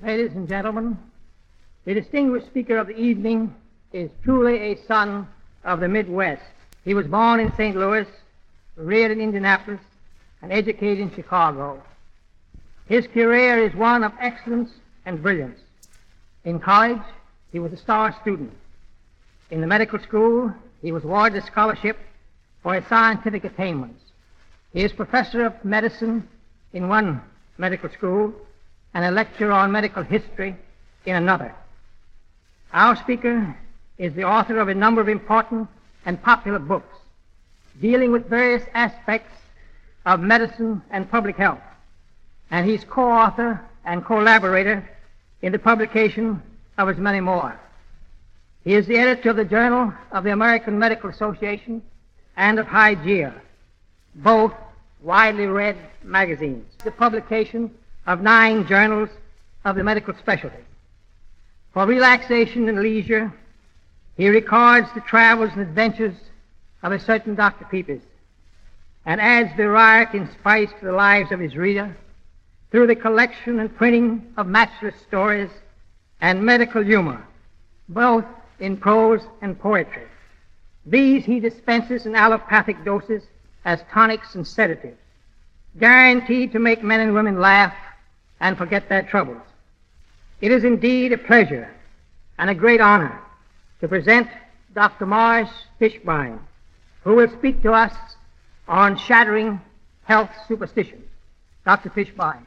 Ladies and gentlemen, the distinguished speaker of the evening is truly a son of the Midwest. He was born in St. Louis, reared in Indianapolis, and educated in Chicago. His career is one of excellence and brilliance. In college, he was a star student. In the medical school, he was awarded a scholarship for his scientific attainments. He is professor of medicine in one medical school and a lecturer on medical history in another. Our speaker is the author of a number of important and popular books dealing with various aspects of medicine and public health, and he's co-author and collaborator in the publication of as many more. He is the editor of the Journal of the American Medical Association and of Hygeia, both widely read magazines, the publication of 9 journals of the medical specialty. For relaxation and leisure, he records the travels and adventures of a certain Dr. Pepys and adds variety and spice to the lives of his reader through the collection and printing of matchless stories and medical humor, both in prose and poetry. These he dispenses in allopathic doses as tonics and sedatives, guaranteed to make men and women laugh and forget their troubles. It is indeed a pleasure and a great honor to present Dr. Morris Fishbein, who will speak to us on shattering health superstitions. Dr. Fishbein.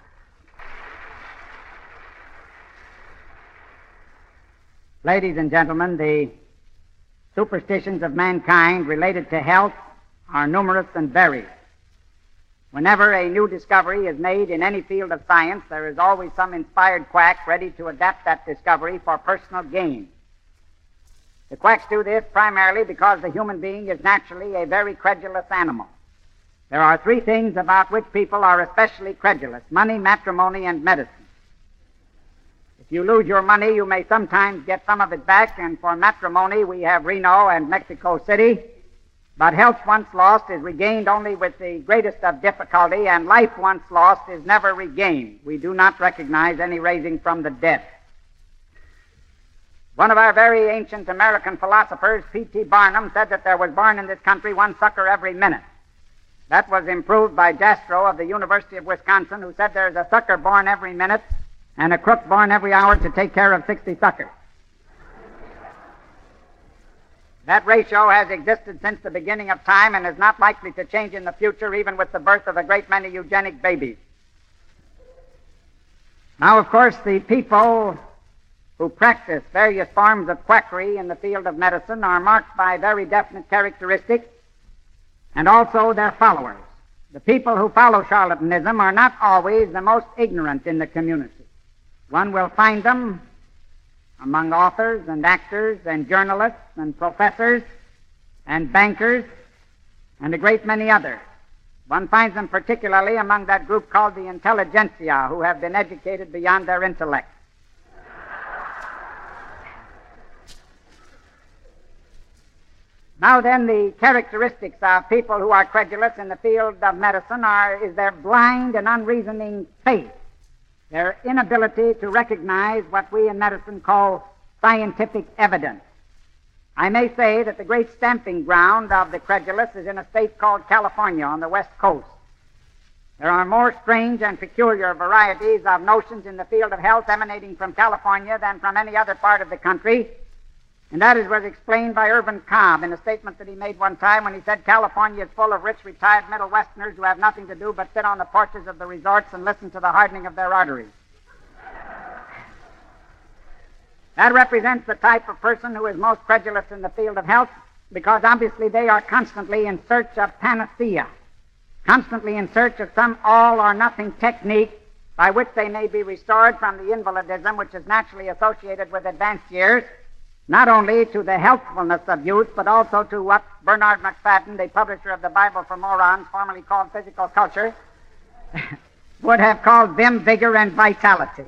Ladies and gentlemen, the superstitions of mankind related to health are numerous and varied. Whenever a new discovery is made in any field of science, there is always some inspired quack ready to adapt that discovery for personal gain. The quacks do this primarily because the human being is naturally a very credulous animal. There are 3 things about which people are especially credulous: money, matrimony, and medicine. If you lose your money, you may sometimes get some of it back, and for matrimony we have Reno and Mexico City. But health once lost is regained only with the greatest of difficulty, and life once lost is never regained. We do not recognize any raising from the dead. One of our very ancient American philosophers, P.T. Barnum, said that there was born in this country 1 sucker every minute. That was improved by Jastrow of the University of Wisconsin, who said there is a sucker born every minute and a crook born every hour to take care of 60 suckers. That ratio has existed since the beginning of time and is not likely to change in the future, even with the birth of a great many eugenic babies. Now, of course, the people who practice various forms of quackery in the field of medicine are marked by very definite characteristics, and also their followers. The people who follow charlatanism are not always the most ignorant in the community. One will find them among authors and actors and journalists and professors and bankers and a great many others. One finds them particularly among that group called the intelligentsia, who have been educated beyond their intellect. Now then, the characteristics of people who are credulous in the field of medicine is their blind and unreasoning faith, their inability to recognize what we in medicine call scientific evidence. I may say that the great stamping ground of the credulous is in a state called California on the West Coast. There are more strange and peculiar varieties of notions in the field of health emanating from California than from any other part of the country, and that was explained by Irvin Cobb in a statement that he made one time when he said California is full of rich, retired Middle Westerners who have nothing to do but sit on the porches of the resorts and listen to the hardening of their arteries. That represents the type of person who is most credulous in the field of health, because obviously they are constantly in search of panacea, constantly in search of some all-or-nothing technique by which they may be restored from the invalidism which is naturally associated with advanced years, not only to the healthfulness of youth, but also to what Bernard McFadden, the publisher of the Bible for Morons, formerly called Physical Culture, would have called vim, vigor, and vitality.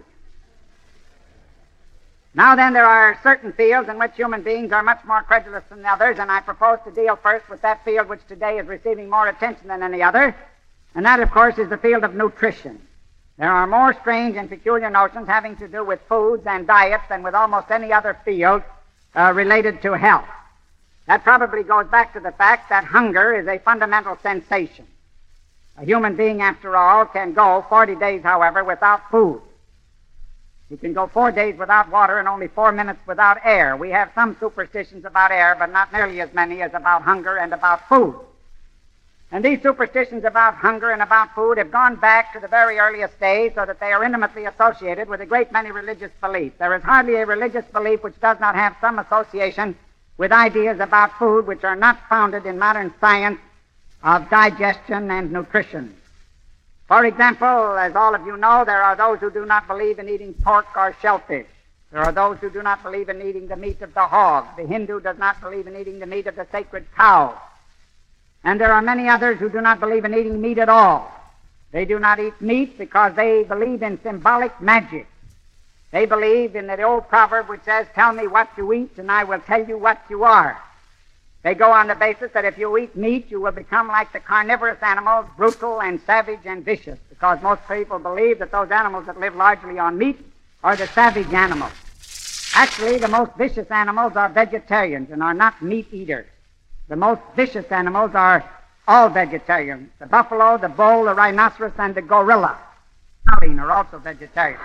Now then, there are certain fields in which human beings are much more credulous than others, and I propose to deal first with that field which today is receiving more attention than any other, and that, of course, is the field of nutrition. There are more strange and peculiar notions having to do with foods and diets than with almost any other field related to health. That probably goes back to the fact that hunger is a fundamental sensation. A human being, after all, can go 40 days, however, without food. He can go 4 days without water and only 4 minutes without air. We have some superstitions about air, but not nearly as many as about hunger and about food. And these superstitions about hunger and about food have gone back to the very earliest days, so that they are intimately associated with a great many religious beliefs. There is hardly a religious belief which does not have some association with ideas about food which are not founded in modern science of digestion and nutrition. For example, as all of you know, there are those who do not believe in eating pork or shellfish. There are those who do not believe in eating the meat of the hog. The Hindu does not believe in eating the meat of the sacred cow. And there are many others who do not believe in eating meat at all. They do not eat meat because they believe in symbolic magic. They believe in the old proverb which says, "Tell me what you eat, and I will tell you what you are." They go on the basis that if you eat meat, you will become like the carnivorous animals, brutal and savage and vicious, because most people believe that those animals that live largely on meat are the savage animals. Actually, the most vicious animals are vegetarians and are not meat eaters. The most vicious animals are all vegetarians. The buffalo, the bull, the rhinoceros, and the gorilla are also vegetarians.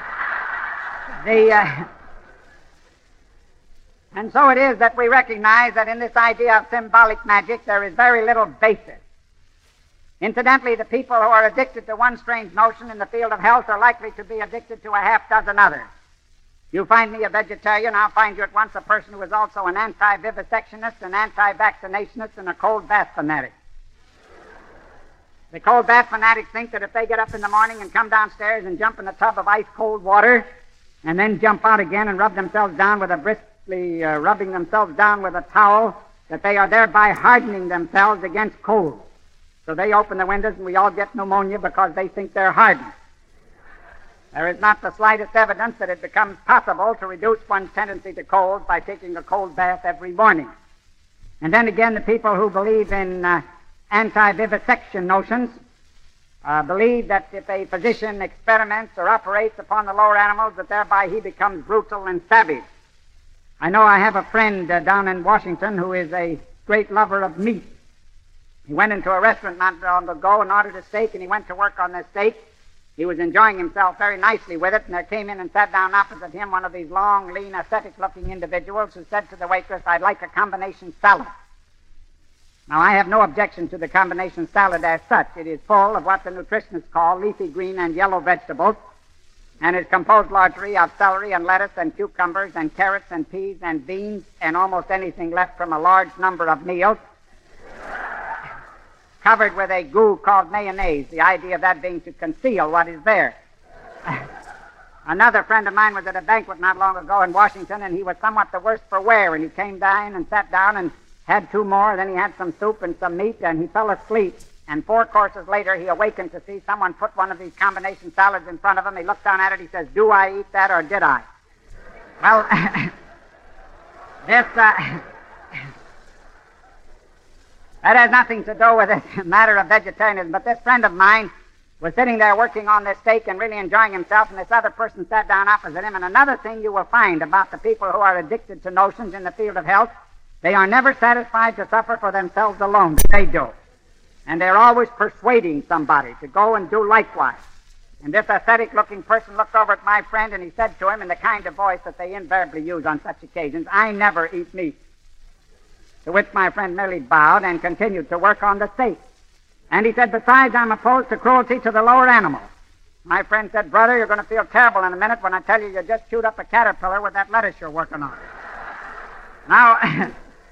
And so it is that we recognize that in this idea of symbolic magic there is very little basis. Incidentally, the people who are addicted to one strange notion in the field of health are likely to be addicted to a half dozen others. You find me a vegetarian, I'll find you at once a person who is also an anti-vivisectionist, an anti-vaccinationist, and a cold bath fanatic. The cold bath fanatics think that if they get up in the morning and come downstairs and jump in a tub of ice-cold water and then jump out again and rub themselves down with a rubbing themselves down with a towel, that they are thereby hardening themselves against cold. So they open the windows and we all get pneumonia because they think they're hardened. There is not the slightest evidence that it becomes possible to reduce one's tendency to cold by taking a cold bath every morning. And then again, the people who believe in anti-vivisection notions believe that if a physician experiments or operates upon the lower animals, that thereby he becomes brutal and savage. I know I have a friend down in Washington who is a great lover of meat. He went into a restaurant not long ago and ordered a steak, and he went to work on this steak. He was enjoying himself very nicely with it, and there came in and sat down opposite him one of these long, lean, ascetic-looking individuals who said to the waitress, "I'd like a combination salad." Now, I have no objection to the combination salad as such. It is full of what the nutritionists call leafy green and yellow vegetables, and is composed largely of celery and lettuce and cucumbers and carrots and peas and beans and almost anything left from a large number of meals, covered with a goo called mayonnaise, the idea of that being to conceal what is there. Another friend of mine was at a banquet not long ago in Washington, and he was somewhat the worse for wear, and he came down and sat down and had two more, then he had some soup and some meat, and he fell asleep. And 4 courses later, he awakened to see someone put one of these combination salads in front of him. He looked down at it. He says, "Do I eat that or did I?" Well, that has nothing to do with this matter of vegetarianism. But this friend of mine was sitting there working on this steak and really enjoying himself, and this other person sat down opposite him. And another thing you will find about the people who are addicted to notions in the field of health, they are never satisfied to suffer for themselves alone. They do. And they're always persuading somebody to go and do likewise. And this ascetic-looking person looked over at my friend, and he said to him in the kind of voice that they invariably use on such occasions, "I never eat meat." To which my friend merely bowed and continued to work on the steak. And he said, "Besides, I'm opposed to cruelty to the lower animals." My friend said, "Brother, you're going to feel terrible in a minute when I tell you just chewed up a caterpillar with that lettuce you're working on." Now,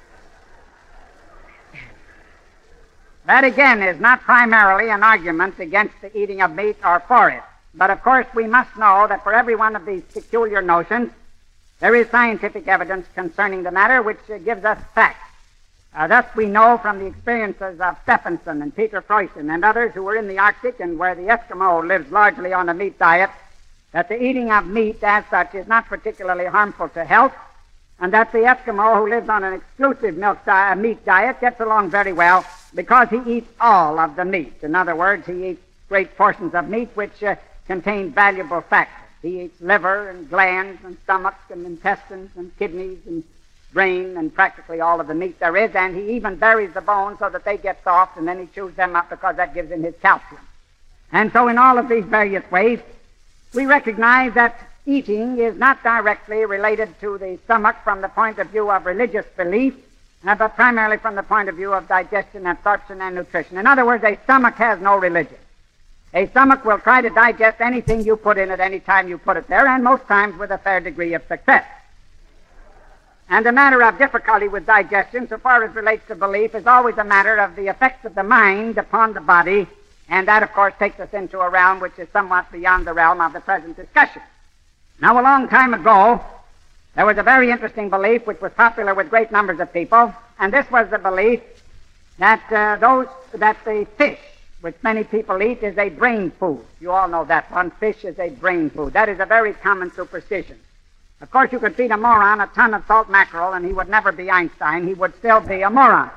that, again, is not primarily an argument against the eating of meat or for it. But, of course, we must know that for every one of these peculiar notions, there is scientific evidence concerning the matter which gives us facts. Thus, we know from the experiences of Stephenson and Peter Freuchen and others who were in the Arctic and where the Eskimo lives largely on a meat diet, that the eating of meat as such is not particularly harmful to health, and that the Eskimo who lives on an exclusive meat diet gets along very well because he eats all of the meat. In other words, he eats great portions of meat which contain valuable factors. He eats liver and glands and stomach and intestines and kidneys and brain and practically all of the meat there is, and he even buries the bones so that they get soft, and then he chews them up because that gives him his calcium. And so in all of these various ways, we recognize that eating is not directly related to the stomach from the point of view of religious belief, but primarily from the point of view of digestion, absorption, and nutrition. In other words, a stomach has no religion. A stomach will try to digest anything you put in it any time you put it there, and most times with a fair degree of success. And the matter of difficulty with digestion, so far as relates to belief, is always a matter of the effects of the mind upon the body, and that, of course, takes us into a realm which is somewhat beyond the realm of the present discussion. Now, a long time ago, there was a very interesting belief which was popular with great numbers of people, and this was the belief that the fish, which many people eat, is a brain food. You all know that one. Fish is a brain food. That is a very common superstition. Of course, you could feed a moron a ton of salt mackerel, and he would never be Einstein. He would still be a moron.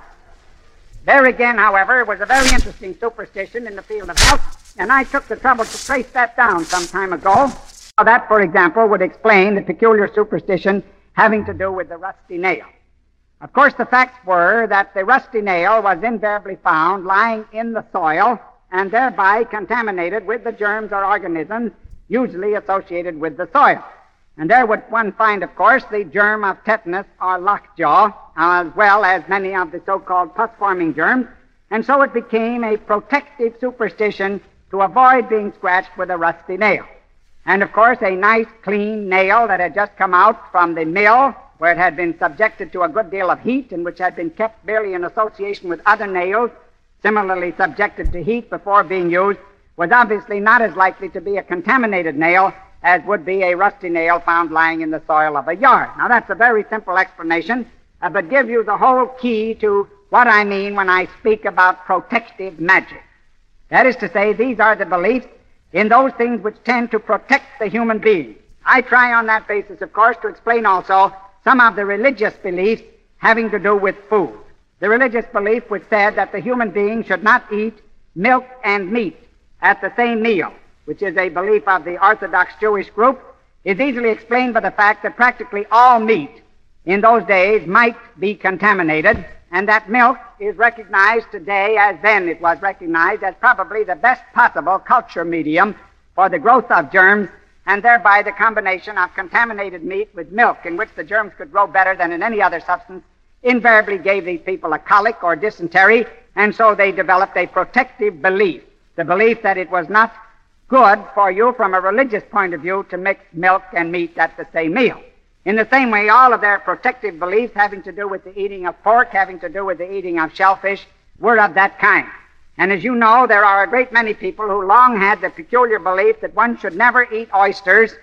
There again, however, was a very interesting superstition in the field of health, and I took the trouble to trace that down some time ago. That, for example, would explain the peculiar superstition having to do with the rusty nail. Of course, the facts were that the rusty nail was invariably found lying in the soil and thereby contaminated with the germs or organisms usually associated with the soil. And there would one find, of course, the germ of tetanus or lockjaw, as well as many of the so-called pus-forming germs, and so it became a protective superstition to avoid being scratched with a rusty nail. And, of course, a nice, clean nail that had just come out from the mill, where it had been subjected to a good deal of heat and which had been kept merely in association with other nails, similarly subjected to heat before being used, was obviously not as likely to be a contaminated nail as would be a rusty nail found lying in the soil of a yard. Now, that's a very simple explanation, but gives you the whole key to what I mean when I speak about protective magic. That is to say, these are the beliefs in those things which tend to protect the human being. I try on that basis, of course, to explain also some of the religious beliefs having to do with food. The religious belief which said that the human being should not eat milk and meat at the same meal, which is a belief of the Orthodox Jewish group, is easily explained by the fact that practically all meat in those days might be contaminated, and that milk is recognized today as then it was recognized as probably the best possible culture medium for the growth of germs, and thereby the combination of contaminated meat with milk, in which the germs could grow better than in any other substance, invariably gave these people a colic or dysentery, and so they developed a protective belief, the belief that it was not good for you from a religious point of view to mix milk and meat at the same meal. In the same way, all of their protective beliefs having to do with the eating of pork, having to do with the eating of shellfish, were of that kind. And as you know, there are a great many people who long had the peculiar belief that one should never eat oysters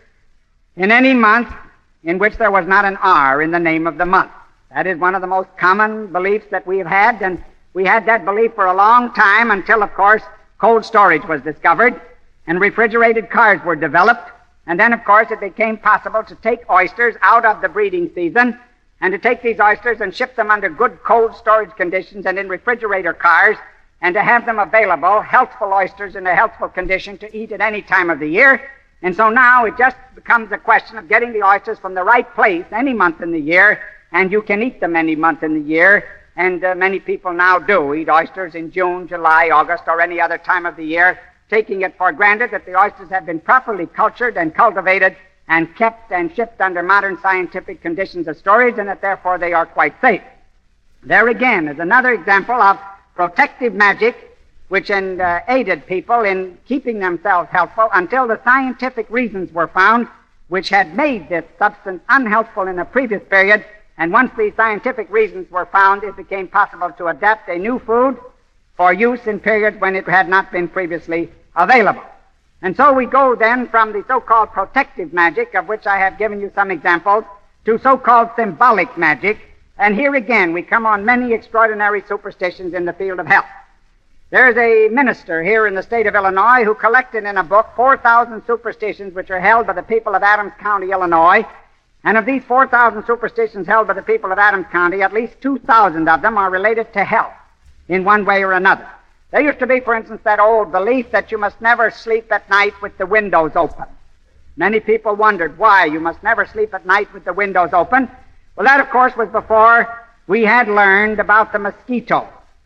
in any month in which there was not an R in the name of the month. That is one of the most common beliefs that we have had, and we had that belief for a long time until, of course, cold storage was discovered and refrigerated cars were developed. And then, of course, it became possible to take oysters out of the breeding season and to take these oysters and ship them under good cold storage conditions and in refrigerator cars and to have them available, healthful oysters in a healthful condition to eat at any time of the year. And so now it just becomes a question of getting the oysters from the right place any month in the year, and you can eat them any month in the year. And many people now do eat oysters in June, July, August, or any other time of the year, taking it for granted that the oysters have been properly cultured and cultivated and kept and shipped under modern scientific conditions of storage, and that therefore they are quite safe. There again is another example of protective magic which aided people in keeping themselves healthful until the scientific reasons were found which had made this substance unhealthful in a previous period. And once these scientific reasons were found, it became possible to adapt a new food for use in periods when it had not been previously available. And so we go then from the so-called protective magic, of which I have given you some examples, to so-called symbolic magic. And here again we come on many extraordinary superstitions in the field of health. There's a minister here in the state of Illinois who collected in a book 4,000 superstitions which are held by the people of Adams County, Illinois. And of these 4,000 superstitions held by the people of Adams County, at least 2,000 of them are related to health in one way or another. There used to be, for instance, that old belief that you must never sleep at night with the windows open. Many people wondered why you must never sleep at night with the windows open. Well, that, of course, was before we had learned about the mosquito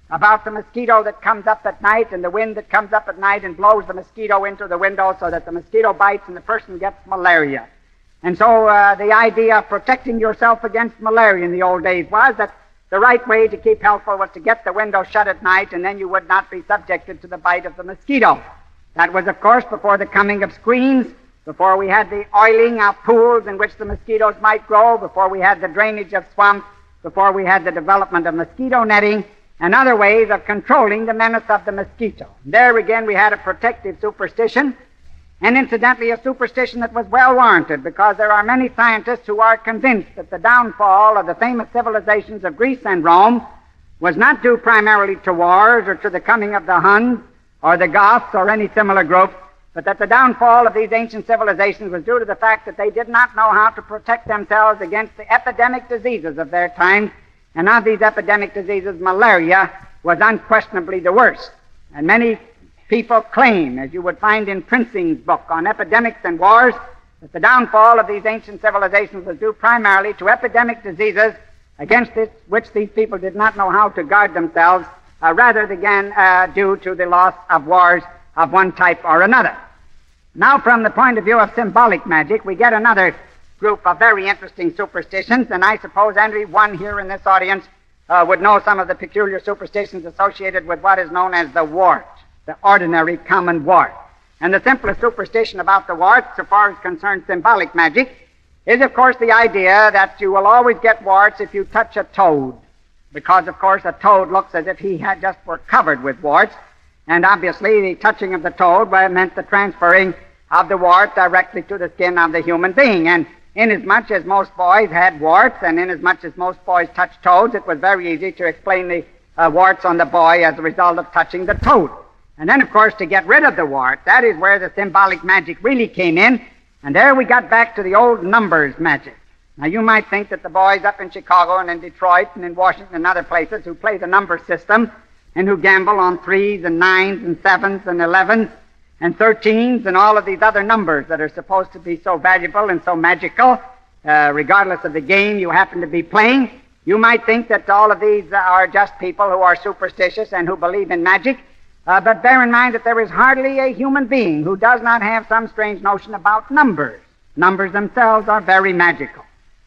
that comes up at night and the wind that comes up at night and blows the mosquito into the window so that the mosquito bites and the person gets malaria. And so the idea of protecting yourself against malaria in the old days was that the right way to keep healthful was to get the window shut at night, and then you would not be subjected to the bite of the mosquito. That was, of course, before the coming of screens, before we had the oiling of pools in which the mosquitoes might grow, before we had the drainage of swamps, before we had the development of mosquito netting, and other ways of controlling the menace of the mosquito. There again we had a protective superstition, and incidentally a superstition that was well warranted, because there are many scientists who are convinced that the downfall of the famous civilizations of Greece and Rome was not due primarily to wars or to the coming of the Huns or the Goths or any similar group, but that the downfall of these ancient civilizations was due to the fact that they did not know how to protect themselves against the epidemic diseases of their time. And of these epidemic diseases, malaria was unquestionably the worst. And many people claim, as you would find in Prinzing's book on epidemics and wars, that the downfall of these ancient civilizations was due primarily to epidemic diseases against which these people did not know how to guard themselves, rather than due to the loss of wars of one type or another. Now, from the point of view of symbolic magic, we get another group of very interesting superstitions, and I suppose everyone here in this audience would know some of the peculiar superstitions associated with what is known as the wart, the ordinary common wart. And the simplest superstition about the wart, so far as concerns symbolic magic, is, of course, the idea that you will always get warts if you touch a toad, because, of course, a toad looks as if he had just were covered with warts, and obviously the touching of the toad meant the transferring of the wart directly to the skin of the human being. And inasmuch as most boys had warts, and inasmuch as most boys touched toads, it was very easy to explain the warts on the boy as a result of touching the toad. And then, of course, to get rid of the wart, that is where the symbolic magic really came in, and there we got back to the old numbers magic. Now, you might think that the boys up in Chicago and in Detroit and in Washington and other places who play the number system and who gamble on 3s and 9s and 7s and 11s and 13s and all of these other numbers that are supposed to be so valuable and so magical, regardless of the game you happen to be playing, you might think that all of these are just people who are superstitious and who believe in magic, but bear in mind that there is hardly a human being who does not have some strange notion about numbers. Numbers themselves are very magical.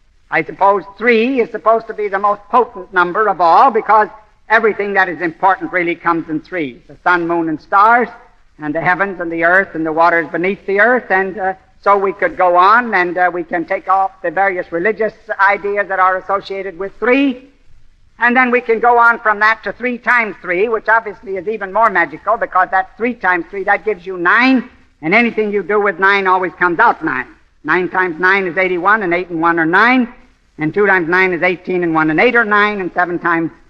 I suppose 3 is supposed to be the most potent number of all, because everything that is important really comes in 3. The sun, moon, and stars, and the heavens and the earth and the waters beneath the earth, and so we could go on, and we can take off the various religious ideas that are associated with 3, and then we can go on from that to 3 times 3, which obviously is even more magical, because that 3 times 3, that gives you 9, and anything you do with 9 always comes out 9. 9 times 9 is 81, and 8 and 1 are 9, and 2 times 9 is 18, and 1 and 8 are 9, and 3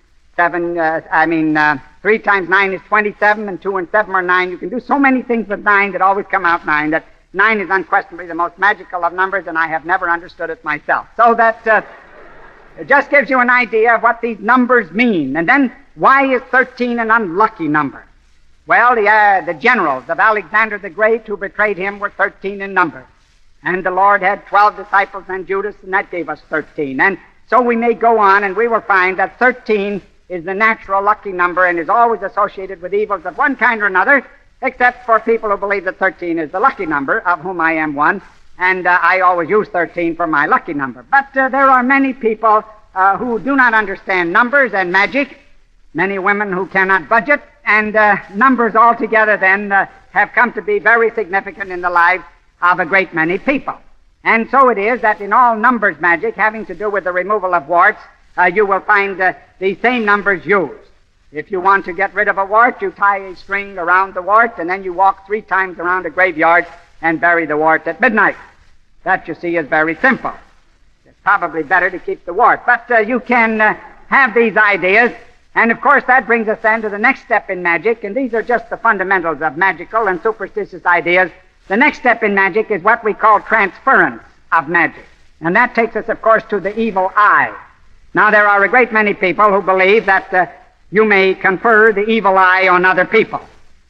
times 9 is 27, and 2 and 7 are 9. You can do so many things with 9 that always come out 9, that 9 is unquestionably the most magical of numbers, and I have never understood it myself. So that it just gives you an idea of what these numbers mean. And then, why is 13 an unlucky number? Well, the generals of Alexander the Great who betrayed him were 13 in number. And the Lord had 12 disciples and Judas, and that gave us 13. And so we may go on, and we will find that 13 is the natural lucky number and is always associated with evils of one kind or another, except for people who believe that 13 is the lucky number, of whom I am one, and I always use 13 for my lucky number. But there are many people who do not understand numbers and magic, many women who cannot budget, and numbers altogether then have come to be very significant in the lives of a great many people. And so it is that in all numbers magic having to do with the removal of warts, you will find the same numbers used. If you want to get rid of a wart, you tie a string around the wart, and then you walk 3 times around a graveyard and bury the wart at midnight. That, you see, is very simple. It's probably better to keep the wart. But you can have these ideas, and of course that brings us then to the next step in magic, and these are just the fundamentals of magical and superstitious ideas. The next step in magic is what we call transference of magic. And that takes us, of course, to the evil eye. Now, there are a great many people who believe that you may confer the evil eye on other people.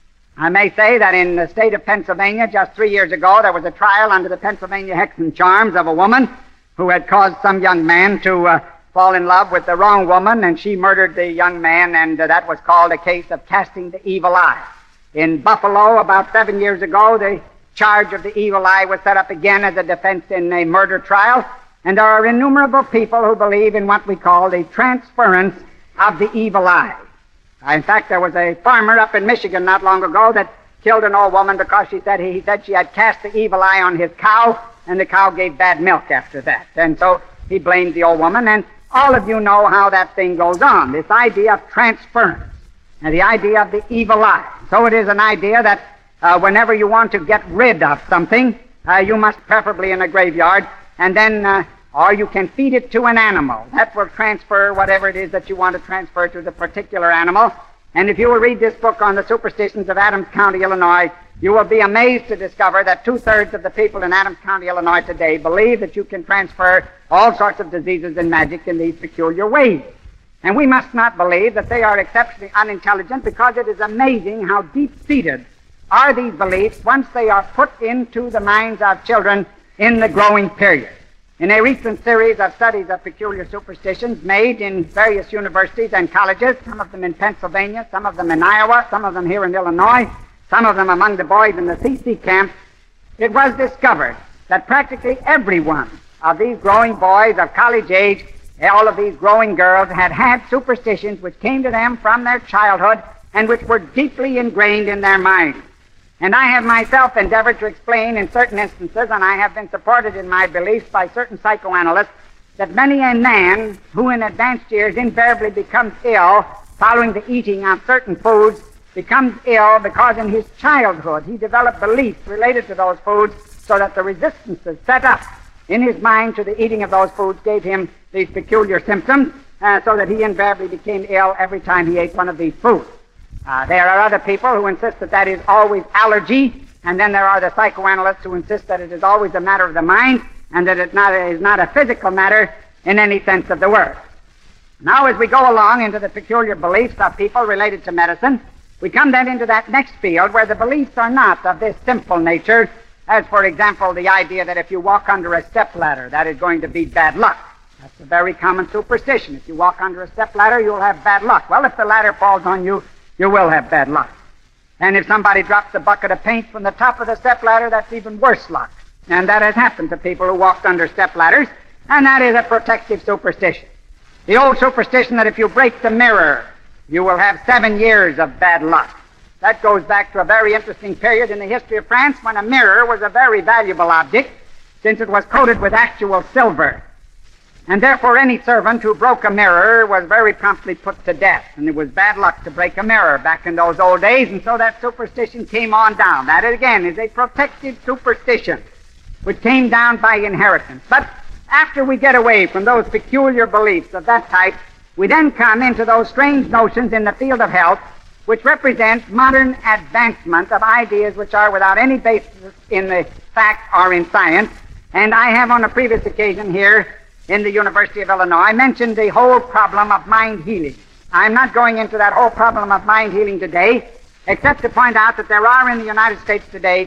I may say that in the state of Pennsylvania, just 3 years ago, there was a trial under the Pennsylvania Hexen charms of a woman who had caused some young man to fall in love with the wrong woman, and she murdered the young man, and that was called a case of casting the evil eye. In Buffalo, about 7 years ago, the charge of the evil eye was set up again as a defense in a murder trial, and there are innumerable people who believe in what we call the transference of the evil eye. In fact, there was a farmer up in Michigan not long ago that killed an old woman because he said she had cast the evil eye on his cow, and the cow gave bad milk after that. And so he blamed the old woman, and all of you know how that thing goes on, this idea of transference and the idea of the evil eye. So it is an idea that whenever you want to get rid of something, you must, preferably in a graveyard, and then or you can feed it to an animal. That will transfer whatever it is that you want to transfer to the particular animal. And if you will read this book on the superstitions of Adams County, Illinois, you will be amazed to discover that 2/3 of the people in Adams County, Illinois today believe that you can transfer all sorts of diseases and magic in these peculiar ways. And we must not believe that they are exceptionally unintelligent, because it is amazing how deep-seated are these beliefs once they are put into the minds of children in the growing period. In a recent series of studies of peculiar superstitions made in various universities and colleges, some of them in Pennsylvania, some of them in Iowa, some of them here in Illinois, some of them among the boys in the CC camp, it was discovered that practically every one of these growing boys of college age, all of these growing girls, had superstitions which came to them from their childhood and which were deeply ingrained in their minds. And I have myself endeavored to explain in certain instances, and I have been supported in my beliefs by certain psychoanalysts, that many a man who in advanced years invariably becomes ill following the eating of certain foods becomes ill because in his childhood he developed beliefs related to those foods, so that the resistances set up in his mind to the eating of those foods gave him these peculiar symptoms, so that he invariably became ill every time he ate one of these foods. There are other people who insist that that is always allergy, and then there are the psychoanalysts who insist that it is always a matter of the mind, and that it is not a physical matter in any sense of the word. Now, as we go along into the peculiar beliefs of people related to medicine, we come then into that next field where the beliefs are not of this simple nature, as, for example, the idea that if you walk under a stepladder, that is going to be bad luck. That's a very common superstition. If you walk under a stepladder, you'll have bad luck. Well, if the ladder falls on you, you will have bad luck. And if somebody drops a bucket of paint from the top of the stepladder, that's even worse luck. And that has happened to people who walked under stepladders, and that is a protective superstition. The old superstition that if you break the mirror, you will have 7 years of bad luck. That goes back to a very interesting period in the history of France when a mirror was a very valuable object, since it was coated with actual silver. And therefore any servant who broke a mirror was very promptly put to death. And it was bad luck to break a mirror back in those old days, and so that superstition came on down. That, again, is a protective superstition which came down by inheritance. But after we get away from those peculiar beliefs of that type, we then come into those strange notions in the field of health which represent modern advancement of ideas which are without any basis in the fact or in science. And I have on a previous occasion here in the University of Illinois mentioned the whole problem of mind healing. I'm not going into that whole problem of mind healing today, except to point out that there are in the United States today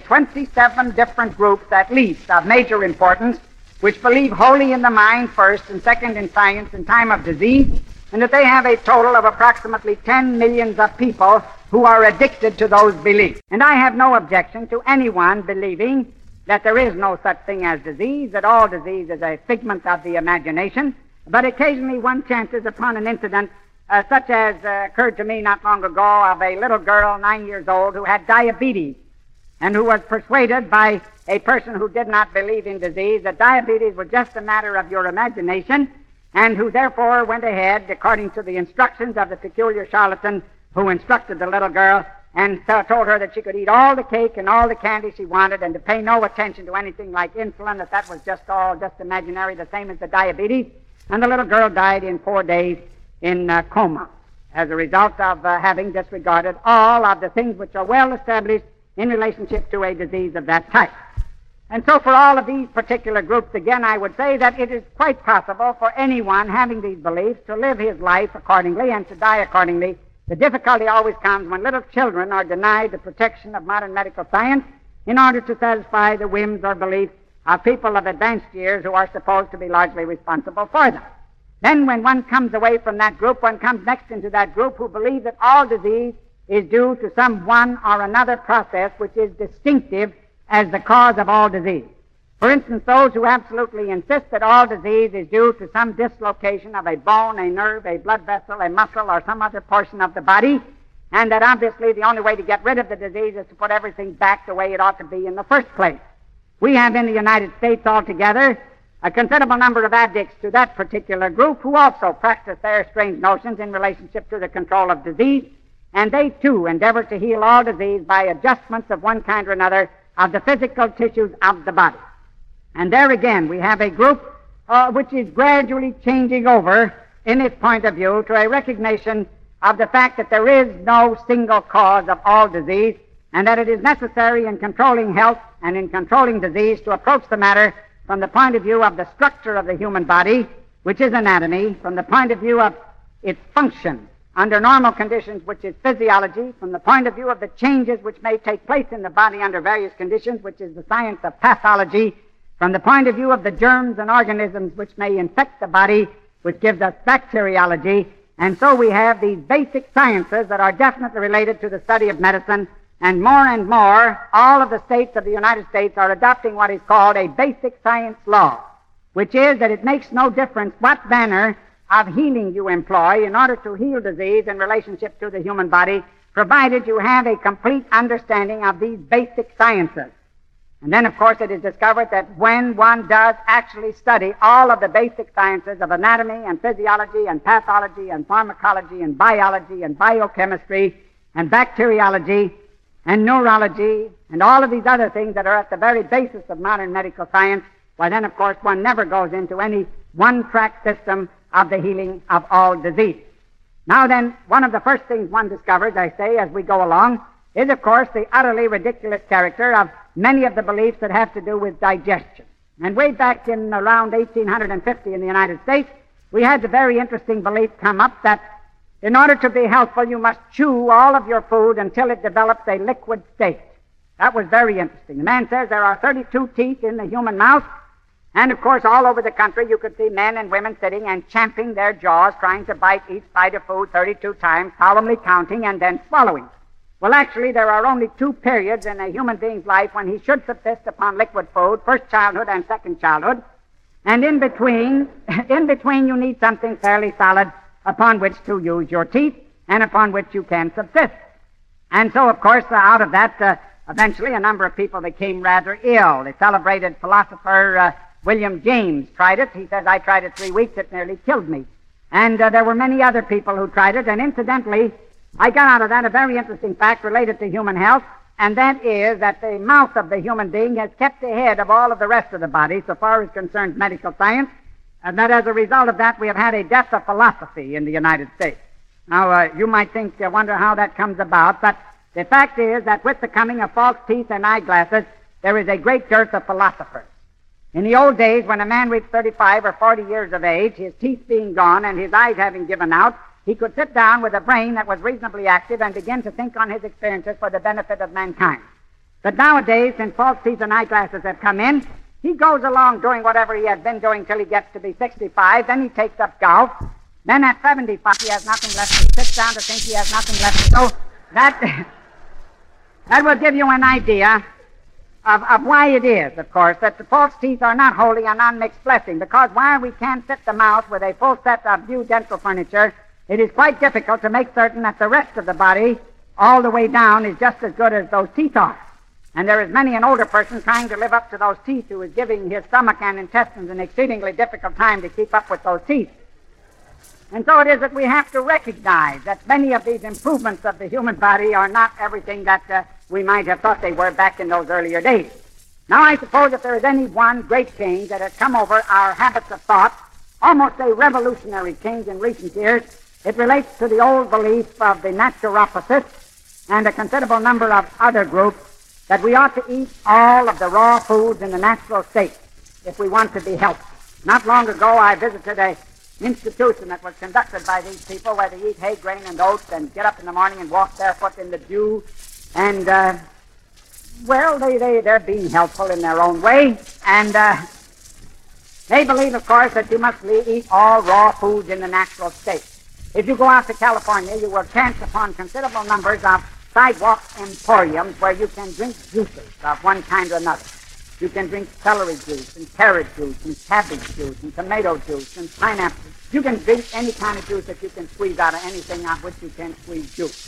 27 different groups, at least, of major importance, which believe wholly in the mind first and second in science in time of disease, and that they have a total of approximately 10 millions of people who are addicted to those beliefs. And I have no objection to anyone believing that there is no such thing as disease, that all disease is a figment of the imagination, but occasionally one chances upon an incident such as occurred to me not long ago of a little girl, 9 years old, who had diabetes, and who was persuaded by a person who did not believe in disease that diabetes was just a matter of your imagination, and who therefore went ahead, according to the instructions of the peculiar charlatan who instructed the little girl, and told her that she could eat all the cake and all the candy she wanted, and to pay no attention to anything like insulin, that was just imaginary, the same as the diabetes. And the little girl died in 4 days in coma as a result of having disregarded all of the things which are well established in relationship to a disease of that type. And so for all of these particular groups, again, I would say that it is quite possible for anyone having these beliefs to live his life accordingly and to die accordingly. The difficulty always comes when little children are denied the protection of modern medical science in order to satisfy the whims or beliefs of people of advanced years who are supposed to be largely responsible for them. Then when one comes away from that group, one comes next into that group who believe that all disease is due to some one or another process which is distinctive as the cause of all disease. For instance, those who absolutely insist that all disease is due to some dislocation of a bone, a nerve, a blood vessel, a muscle, or some other portion of the body, and that obviously the only way to get rid of the disease is to put everything back the way it ought to be in the first place. We have in the United States altogether a considerable number of addicts to that particular group who also practice their strange notions in relationship to the control of disease, and they too endeavor to heal all disease by adjustments of one kind or another of the physical tissues of the body. And there again we have a group which is gradually changing over in its point of view to a recognition of the fact that there is no single cause of all disease, and that it is necessary in controlling health and in controlling disease to approach the matter from the point of view of the structure of the human body, which is anatomy, from the point of view of its function under normal conditions, which is physiology, from the point of view of the changes which may take place in the body under various conditions, which is the science of pathology, from the point of view of the germs and organisms which may infect the body, which gives us bacteriology. And so we have these basic sciences that are definitely related to the study of medicine, and more, all of the states of the United States are adopting what is called a basic science law, which is that it makes no difference what manner of healing you employ in order to heal disease in relationship to the human body, provided you have a complete understanding of these basic sciences. And then, of course, it is discovered that when one does actually study all of the basic sciences of anatomy and physiology and pathology and pharmacology and biology and biochemistry and bacteriology and neurology and all of these other things that are at the very basis of modern medical science, why then, of course, one never goes into any one-track system of the healing of all disease. Now then, one of the first things one discovers, I say, as we go along, is, of course, the utterly ridiculous character of many of the beliefs that have to do with digestion. And way back in around 1850 in the United States, we had the very interesting belief come up that in order to be healthful, you must chew all of your food until it develops a liquid state. That was very interesting. The man says there are 32 teeth in the human mouth, and of course all over the country you could see men and women sitting and champing their jaws, trying to bite each bite of food 32 times, solemnly counting and then swallowing. Well, actually, there are only two periods in a human being's life when he should subsist upon liquid food, first childhood and second childhood. And in between you need something fairly solid upon which to use your teeth and upon which you can subsist. And so, of course, out of that, eventually a number of people became rather ill. The celebrated philosopher William James tried it. He says, I tried it 3 weeks, it nearly killed me. And there were many other people who tried it, and incidentally, I got out of that a very interesting fact related to human health, and that is that the mouth of the human being has kept ahead of all of the rest of the body so far as concerns medical science, and that as a result of that we have had a death of philosophy in the United States. Now, you might wonder how that comes about, but the fact is that with the coming of false teeth and eyeglasses, there is a great dearth of philosophers. In the old days, when a man reached 35 or 40 years of age, his teeth being gone and his eyes having given out, he could sit down with a brain that was reasonably active and begin to think on his experiences for the benefit of mankind. But nowadays, since false teeth and eyeglasses have come in, he goes along doing whatever he has been doing till he gets to be 65, then he takes up golf, then at 75 he has nothing left, he sits down to think he has nothing left. So that will give you an idea of why it is, of course, that the false teeth are not wholly an unmixed blessing, because while we can fit the mouth with a full set of new dental furniture, it is quite difficult to make certain that the rest of the body, all the way down, is just as good as those teeth are. And there is many an older person trying to live up to those teeth who is giving his stomach and intestines an exceedingly difficult time to keep up with those teeth. And so it is that we have to recognize that many of these improvements of the human body are not everything that we might have thought they were back in those earlier days. Now, I suppose if there is any one great change that has come over our habits of thought, almost a revolutionary change in recent years, it relates to the old belief of the naturopathists and a considerable number of other groups that we ought to eat all of the raw foods in the natural state if we want to be healthy. Not long ago, I visited an institution that was conducted by these people where they eat hay, grain, and oats and get up in the morning and walk barefoot in the dew. And, they're being helpful in their own way. And they believe, of course, that you must eat all raw foods in the natural state. If you go out to California, you will chance upon considerable numbers of sidewalk emporiums where you can drink juices of one kind or another. You can drink celery juice and carrot juice and cabbage juice and tomato juice and pineapple. You can drink any kind of juice that you can squeeze out of anything out which you can squeeze juice.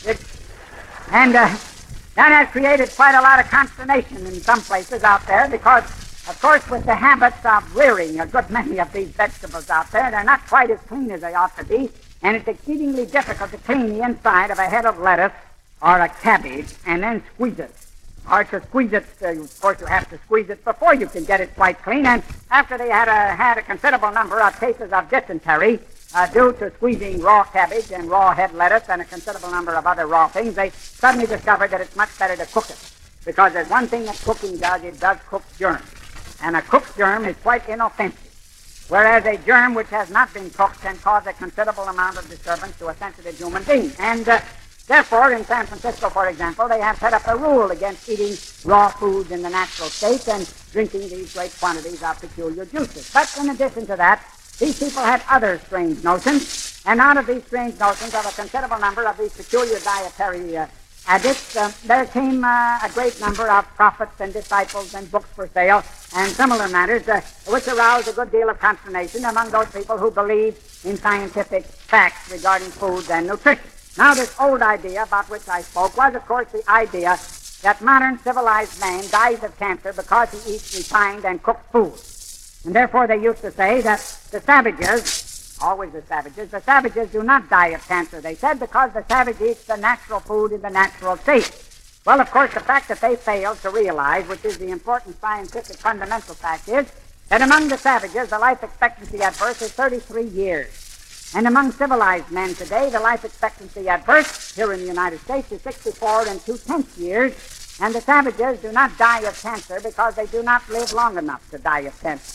That has created quite a lot of consternation in some places out there because, of course, with the habits of rearing a good many of these vegetables out there, they're not quite as clean as they ought to be, and it's exceedingly difficult to clean the inside of a head of lettuce or a cabbage and then squeeze it. Or to squeeze it, of course, you have to squeeze it before you can get it quite clean. And after they had a considerable number of cases of dysentery due to squeezing raw cabbage and raw head lettuce and a considerable number of other raw things, they suddenly discovered that it's much better to cook it. Because there's one thing that cooking does, it does cook germs. And a cooked germ is quite inoffensive. Whereas a germ which has not been cooked can cause a considerable amount of disturbance to a sensitive human being. And therefore, in San Francisco, for example, they have set up a rule against eating raw foods in the natural state and drinking these great quantities of peculiar juices. But in addition to that, these people had other strange notions, and out of these strange notions of a considerable number of these peculiar dietary addicts, there came a great number of prophets and disciples and books for sale and similar matters, which aroused a good deal of consternation among those people who believe in scientific facts regarding foods and nutrition. Now, this old idea about which I spoke was, of course, the idea that modern civilized man dies of cancer because he eats refined and cooked food. And therefore, they used to say that the savages, always the savages do not die of cancer, they said, because the savage eats the natural food in the natural state. Well, of course, the fact that they failed to realize, which is the important scientific fundamental fact, is that among the savages, the life expectancy at birth is 33 years. And among civilized men today, the life expectancy at birth here in the United States is 64 2/10 years, and the savages do not die of cancer because they do not live long enough to die of cancer.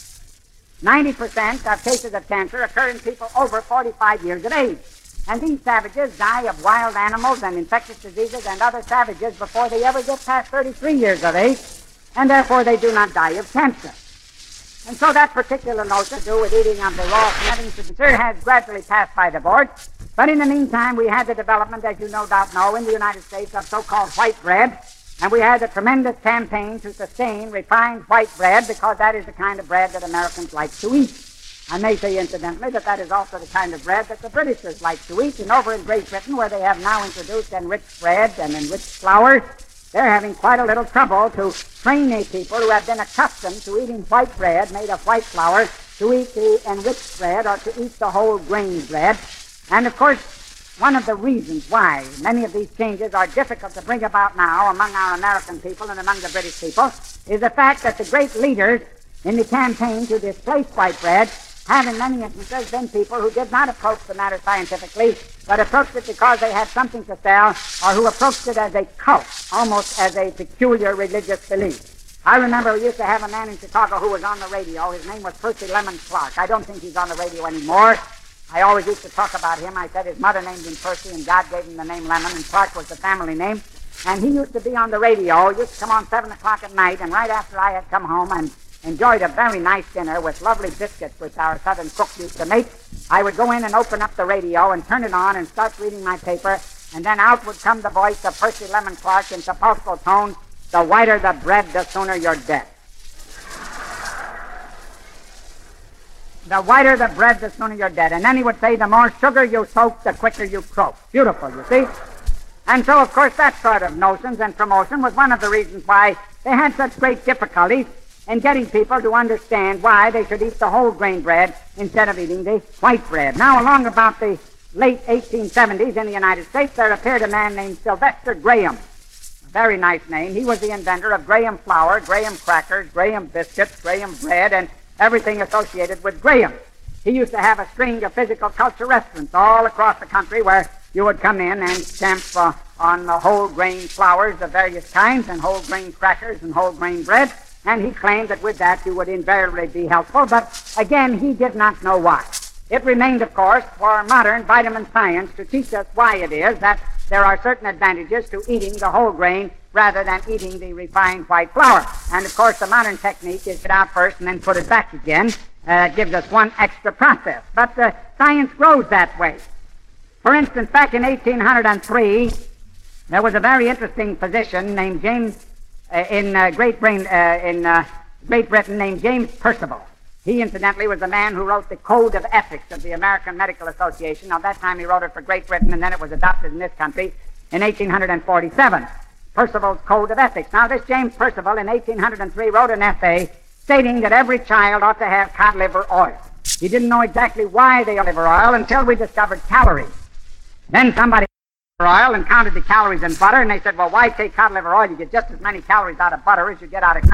90% of cases of cancer occur in people over 45 years of age, and these savages die of wild animals and infectious diseases and other savages before they ever get past 33 years of age, and therefore they do not die of cancer. And so that particular notion to do with eating of the raw sure has gradually passed by the board. But in the meantime, we had the development, as you no doubt know, in the United States of so-called white bread. And we had a tremendous campaign to sustain refined white bread because that is the kind of bread that Americans like to eat. I may say, incidentally, that that is also the kind of bread that the Britishers like to eat. And over in Great Britain, where they have now introduced enriched bread and enriched flour, they're having quite a little trouble to train a people who have been accustomed to eating white bread made of white flour to eat the enriched bread or to eat the whole grain bread. And, of course, one of the reasons why many of these changes are difficult to bring about now among our American people and among the British people is the fact that the great leaders in the campaign to displace white bread have in many instances been people who did not approach the matter scientifically, but approached it because they had something to sell, or who approached it as a cult, almost as a peculiar religious belief. I remember we used to have a man in Chicago who was on the radio. His name was Percy Lemon Clark. I don't think he's on the radio anymore. I always used to talk about him. I said his mother named him Percy, and God gave him the name Lemon, and Clark was the family name. And he used to be on the radio. He used to come on 7 o'clock at night, and right after I had come home and enjoyed a very nice dinner with lovely biscuits which our southern cook used to make, I would go in and open up the radio and turn it on and start reading my paper, and then out would come the voice of Percy Lemon Clark in sepulchral tone, "The whiter the bread, the sooner you're dead." The whiter the bread, the sooner you're dead. And then he would say, the more sugar you soak, the quicker you croak. Beautiful, you see? And so, of course, that sort of notions and promotion was one of the reasons why they had such great difficulties in getting people to understand why they should eat the whole grain bread instead of eating the white bread. Now, along about the late 1870s in the United States, there appeared a man named Sylvester Graham. A very nice name. He was the inventor of Graham flour, Graham crackers, Graham biscuits, Graham bread, and everything associated with Graham. He used to have a string of physical culture restaurants all across the country where you would come in and stamp on the whole grain flours of various kinds and whole grain crackers and whole grain bread, and he claimed that with that you would invariably be healthful, but again, he did not know why. It remained, of course, for modern vitamin science to teach us why it is that there are certain advantages to eating the whole grain rather than eating the refined white flour. And, of course, the modern technique is to get out first and then put it back again. It gives us one extra process. But science grows that way. For instance, back in 1803, there was a very interesting physician named James in Great Britain named James Percival. He, incidentally, was the man who wrote the Code of Ethics of the American Medical Association. Now, that time he wrote it for Great Britain, and then it was adopted in this country in 1847. Percival's Code of Ethics. Now, this James Percival in 1803 wrote an essay stating that every child ought to have cod liver oil. He didn't know exactly why they had liver oil until we discovered calories. Then somebody oil and counted the calories in butter, and they said, well, why take cod liver oil? You get just as many calories out of butter as you get out of